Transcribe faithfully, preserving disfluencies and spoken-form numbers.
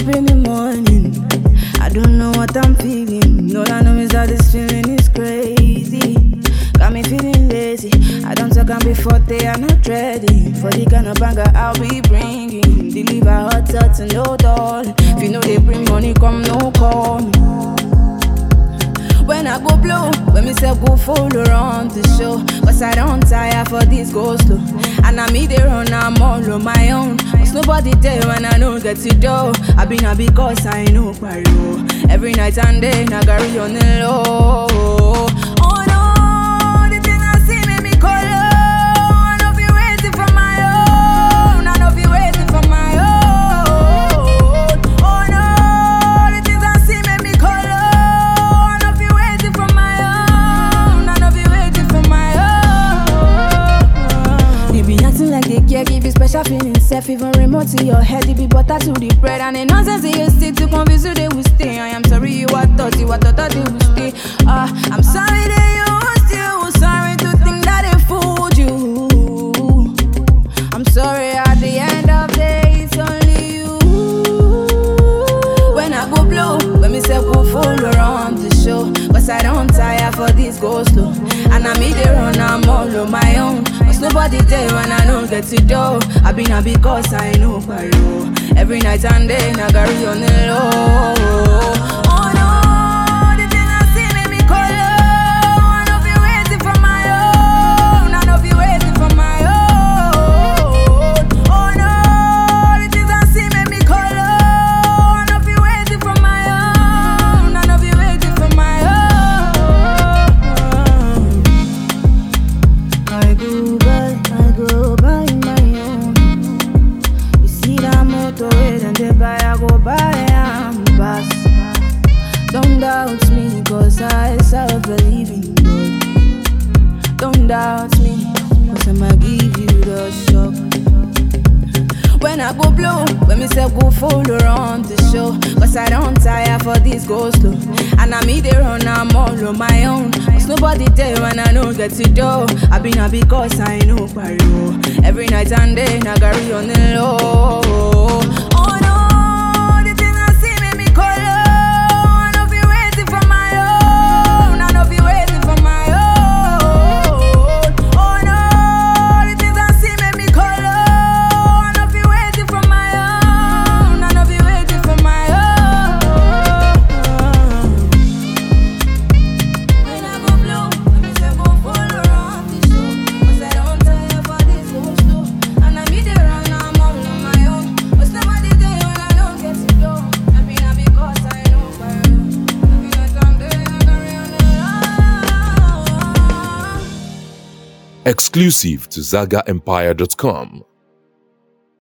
up in the morning, I don't know what I'm feeling. All I know is that this feeling is crazy. Got me feeling lazy. I don't talk and before they are not ready for the kind of banger I'll be bringing. Deliver hot shots and no doll. If you know they bring money, come no call me. When I go blow, when me say go full around the show, cause I don't tire for this go slow. And I me there run, I'm all on my own. Cause nobody there when I don't get to do. I been a because I know pariwo. Every night and day, I carry on the low. Oh no, the thing I see make me call up. I know you waiting for my own. I know you waiting for my own. Oh no, the things I see make me call up. Like they care, give you special feelings, self even remote to your head, it be butter to the bread. And the nonsense they you stick to convince you they will stay. I am sorry you are thought, you are thought that they will stay. Ah, uh, I'm sorry that you are still sorry to think that they fooled you. I'm sorry at the end of the day, it's only you. When I go blow, when me say go full around the show, cause I don't tire for this go slow. And I me there run, I'm all on my own. Nobody there when I don't get to do. I been a because I know pariwo. Every night and day, I carry on the low. Oh no, the thing I see make me call up. I know you waiting for my own. I know you waiting for my own. Oh no, the things I see make me call up. I know you waiting for my own. I know you waiting for my own. I go. Go buy my own. You see that motor and they buy, I go buy and pass. Don't doubt me, cause I self-believe in God. Don't doubt me, cause I'ma give you the shock. When I go blow, when me say go full around the show, cause I don't tire for this go slow. And I me there run, I'm all on my own. Cause nobody there when I don't get to do. I been a because I know pariwo. Every night and day, I carry on the low. Oh no, the thing I see make me call up. I know you waiting for my own. I know you waiting for my own. Oh no, the things I see make me call up. I know you waiting for my own. I know you waiting for my own. When I go blow, when me say go full around the show, cause I don't tire for this go slow. And I me there run, I'm all on my own. Cause nobody there when I don't get to do. I mean I because I know where I mean I don't do it, I carry on the line. Exclusive to Zaga Empire dot com.